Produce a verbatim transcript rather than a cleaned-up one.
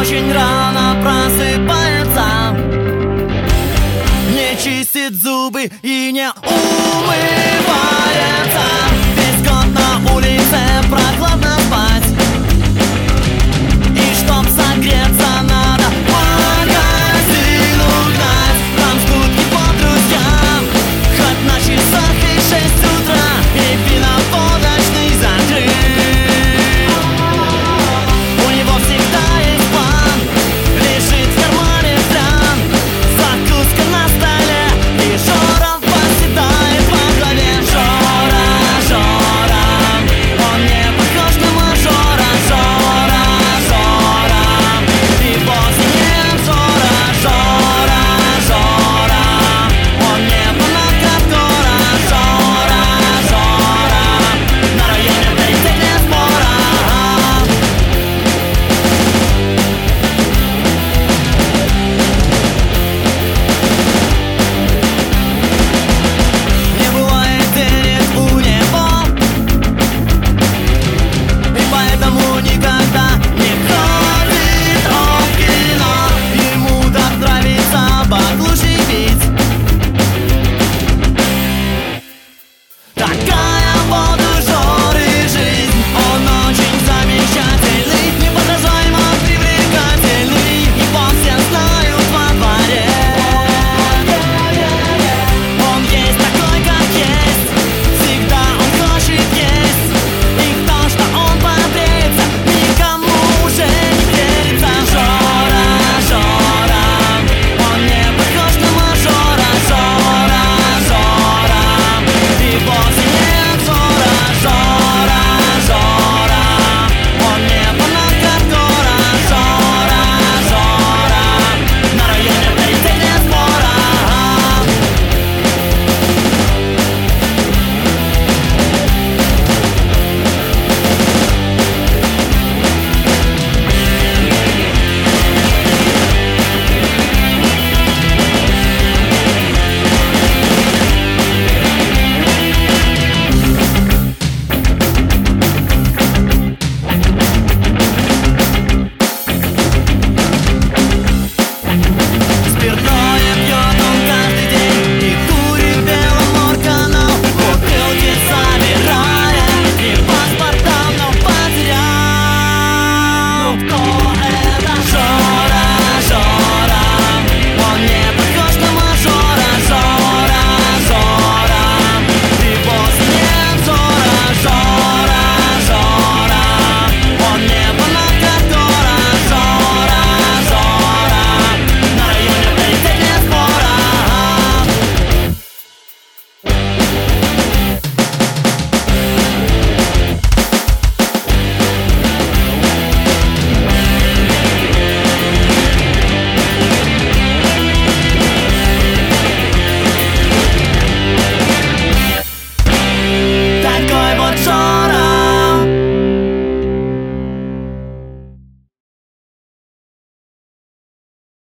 очень рано просыпается, не чистит зубы и не умывается. Весь год на улице прохладно спать, и чтоб согреться, надо в магазин угнать. Там скутки по друзьям, хоть на часах и шесть утра, и вино-водочный закрыт. У него всегда есть план, лежит в кармане дран, закуска на столе, и Жора восседает во главе. Жора, Жора, он не похож на мажора. Жора, Жора, и вовсе нет Жора. Жора, Жора, он не фанат хардкора. Жора, Жора, на районе авторитет нет спора. Не бывает денег у него, и поэтому никогда не ходит он в кино. Ему так нравится баклуши пить. Такая вот у Жоры жизнь. Он очень замечательный, неподражаемо привлекательный. Его все знают во дворе. Он есть такой, как есть, всегда он хочет есть. И в то, что он побреется, никому уже не верится. Жора, Жора, он не похож на мажора. Жора, Жора, и вовсе нет Жора. Жора, Жора, он не фанат хардкора. Жора, Жора, на районе авторитет нет спора. Спиртное пьет он каждый день и курит Беломорканал, бутылки собирая, и паспорта, но потерял.